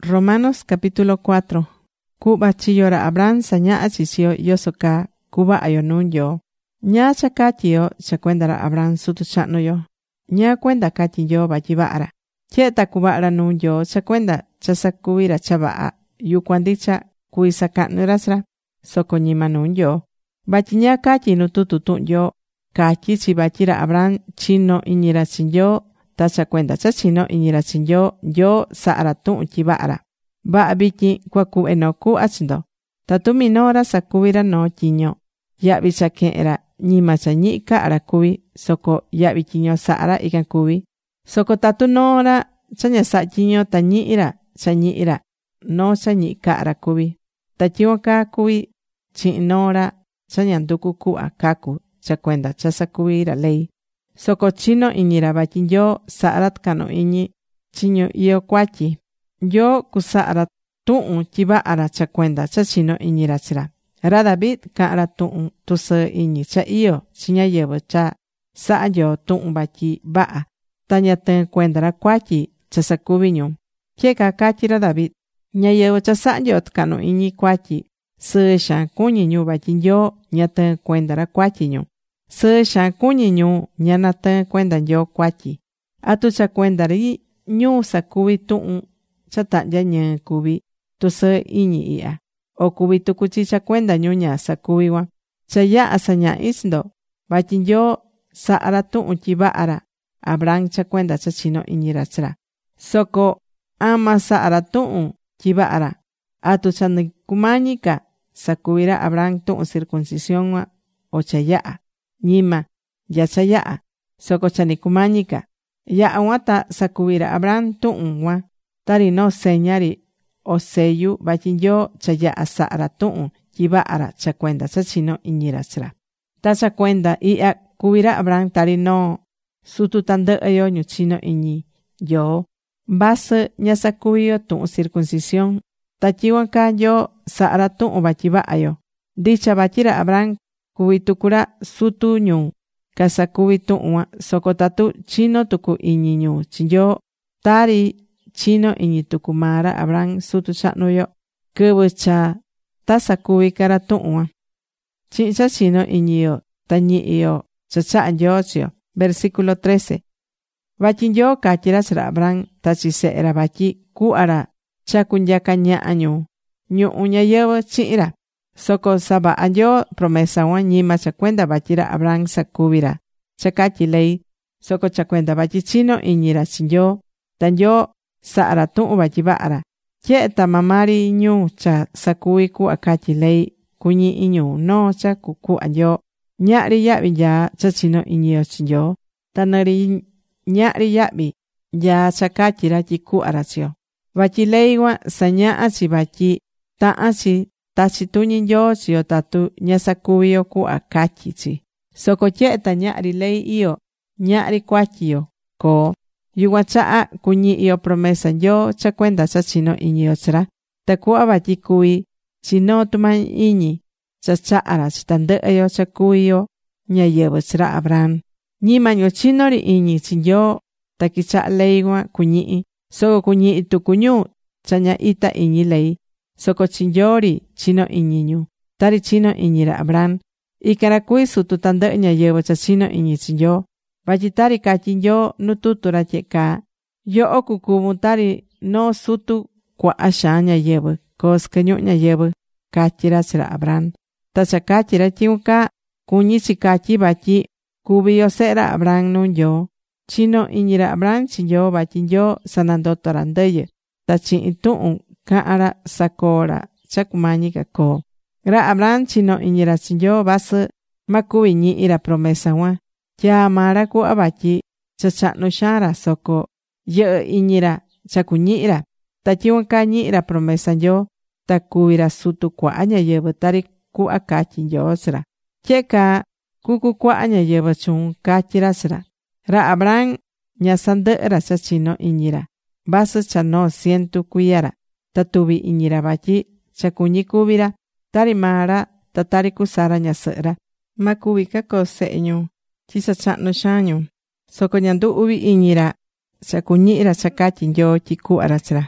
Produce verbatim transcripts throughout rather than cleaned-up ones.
Romanos capítulo cuatro. Kuba chiyora Abraham saña'a chisio yosoka kuba ayo nunyo. Ña cha katyo cha kuendara Abraham sutu cha'nu yo. Ña kuenda katyi yo vatyi va'ara. Tye'ta kuva'ra nunyo cha kuenda cha sakuvira cha va'a yukuan ndicha kuvi saka'nura chira. Soko ñima nunyo. Vatyi ña katyi nu tutu tu'un yo katyi chi vatyi ra Abraham chino iñira chi Nyoo, ta cha kuenda cha chino iñira chi Nyoo, Nyoo sa'ra tu'un tyi va'ara. Va'a vityin kua ku've noo ku'va chi ndo. Tatu minora sakuvira noo tyiño, ya'vi cha ke'era ñima cha ñi'i ka'ra kuvi, soko ya'vi tyiño sa'ra ikan kuvi. Soko tatu noora cha ña sa'a tyiño ta ñi'ira cha ñi'ira, no cha ñi'i ka'ra kuvi. Ta tyiño kaa kuvi chi'in noora cha ña nduku ku'va kaku cha kuenda cha sakuvira ley. Soko chino iñira vatyi Nyoo sa'ra tkanu iñi chi ñu iyó kuatyi. Nyoo kusa'ra tu'un tyi va'ara cha kuenda cha chino iñira chira. Ra David ka'ra tu'un tusɨɨ iñi cha iyó chi ñáyɨvɨ cha sa'a Nyoo tu'un vatyi va'a, ta ña tɨɨn kuendara kuatyi cha sakuvi ñu. Tye'ka katyi ra David: ñáyɨvɨ cha sa'a Nyoo tkanu iñi kuatyi, sɨɨ xaan kuñí ñu vatyi Nyoo ña tɨɨn kuendara kuatyi ñu. Sɨɨ xaan kuñí ñu ña natɨɨn kuenda Nyoo kuatyi. ¿Atu cha kuendari ñu sakuvi tu'un cha tahnya ñɨɨ kuvi tusɨɨ iñi ihya? O kuvi tuku chi cha kuenda ñu ña sakuvi cuan. Cha ya'a saña'i chi ndo vatyi Nyoo sa'ra tu'un tyi va'ara Abraham cha kuenda cha chino iñira chira. Soko ama sa'ra tu'un tyi va'ara. ¿Atu cha ni kumañi ca sakuvira Abraham tu'un circuncisión cuan o cha ya'a? Ñima, ya cha ya'a. Soko cha ni kumañi ca. Ya'a cuan ta sakuvira Abraham tu'un cuan tari noo seña ri o sellu vatyi Nyoo cha ya'a sa'ra tu'un tyi va'ara cha kuenda cha chino iñira chira. Ta cha kuenda ihya kuvira Abraham tari noo sutu tandɨ'ɨ yo ñu chino iñi Nyoo, vasɨ ña sakuvi yo tu'un circuncisión. Ta tyicuan caa Nyoo sa'ra tu'un vatyi va'a yo. Ndicha vatyi ra Abraham kuvi tuku ra sutu ñu casakuvi tu'un cuan, soko tatu chino tuku iñi ñu chi Nyoo, tari chino iñi tuku maa ra Abraham sutu cha'nu yo quɨvɨ cha ta sakuvi ca ra tu'un cuan. Chi'in cha chino iñi yo ta ñi'i yo cha cha'a Nyoo chi yo. Versículo trece. Vatyi Nyoo catyi ra chi ra Abraham ta chi se'e ra vatyi cuhva ra cha kunyaca ñaha ñu ñu'u ñayɨvɨ chi'in ra. Soco sava'a Nyoo promesa cuan ñima cha kuenda vatyi ra Abraham sakuvi ra cha catyi ley, soco cha kuenda vatyi chino iñi ra chi Nyoo, ta Nyoo sa'ra tu'un vatyi va'ara. Tye'e ta maa maa ri ñu cha sakuvi cuhva catyi ley cuñihi ñu noo cha cucuhva Nyoo. Ña'ri ya'vi nyaa cha chino iñi yo chi Nyoo, ta nɨri ña'ri ya'vi nyaa cha catyi ra tyi cuhva ra chi yo. Vatyi ley cuan saña'a chi vatyi ta'an chi tachi tuñi Nyoo chi yo tatu ña sakuvi yo cuhva catyi chi. Soco tye'e ta ña'ri ley iyó, ña'ri cuatyi yo koo. Yucuan cha'a cuñihi yo promesa Nyoo cha kuenda cha chino iñi yo chi ra, tacuhva vatyi cuvi chi noo tumañi iñi cha cha'a ra chi tandɨ'ɨ yo cha cuvi yo ñáyɨvɨ chi ra Abraham. Ñima ñu chino ri iñi chi Nyoo ta quichaha ley cuan cuñihi, soco cuñihi tucu ñu cha ña ita iñi ley. Soco chi Nyoo ri chino iñi ñu, tari chino iñi ra Abraham. Ican ra cuví sutu tandɨ'ɨ ñáyɨvɨ cha chino iñi chi Nyoo. Vatyi tari catyi Nyoo nu tutu ra tye'e caa: yoho cucuvun tari noo sutu cuaha xaan ñáyɨvɨ, coo sɨquɨ ñuhu ñayɨvɨ, catyi ra chi ra Abraham. Ta cha catyi ra tyicuan caa, cuñí chi catyi vatyi cuvi yo sehe ra Abraham nuu Nyoo. Chino iñi ra Abraham chi Nyoo vatyi Nyoo sanandoto ra ndɨyɨ, ta chi'in tu'un cahán ra sacoo ra cha cumañi ca coo. Ra Abraham chino iñi ra chi Nyoo vasɨ ma cuvi ñihi ra promesa cuan. Tyaa maa ra cuhva vatyi cha chahnu xaan ra, soco yɨhɨ iñi ra cha cuñihi ra. Ta tyicuan caa ñihi ra promesa Nyoo, ta cuvi ra sutu cuaha ñáyɨvɨ tari cuhva catyi Nyoo chi ra. Tye'e caa cucu cuaha ñáyɨvɨ chuun, catyi ra chi ra. Ra Abraham ña sandɨhɨ ra cha chino iñi ra, vasɨ cha noo cientu cuiya ra. Ta tuvi iñi ra vatyi cha cuñi cuvi ra tari maa ra ta tari cu Sara ñasɨhɨ ra. Ma cuvi ca coo sehe ñu tyi cha chahnu xaan ñu. Soco ña ndu uvi iñi ra cha cuñihi ra cha catyi Nyoo tyi cuhva ra chi ra.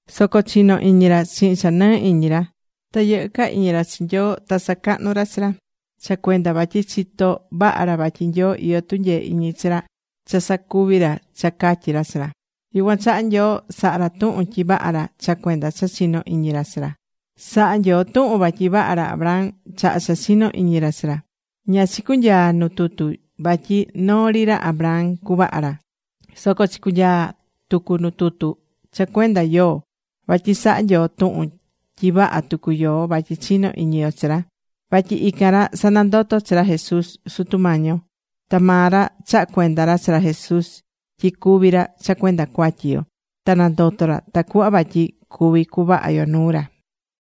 Soco chino iñira chi'in cha nɨɨ iñira. Ta yɨ'ɨ ka iñira chi Nyoo ta sacahnu ra chi ra. Cha cuenda vatyi chitó vaha ra vatyi Nyoo iyó tunyee iñi chi ra cha sacuvi ra cha catyi ra chi ra. Yucuan chaha Nyoo saha ra tuhun tyi vaha ra cha cuenda cha chino iñi ra chi ra. Saha Nyoo tuhun vatyi vaha ra Abraham chaha cha chino iñi ra chi ra. Ña chicunyaa nu tutu vatyi noo ri ra Abraham cuvaha ra. Soco chicunyaa tucu nu tutu cha cuenda yoo. Vatyi saha Nyoo tuhun tyi vaha tucu yoo vatyi chino iñi yo chi ra. Vatyi ican ra sanandoto chi ra Jesús Sutu Mañi yo. Ta maa ra chaha cuenda ra chi ra Jesús tyi cuvi ra cha cuenda cuatyi yo. Ta nandoto ra tacuhva vatyi cuvi cuvaha yo nuu ra.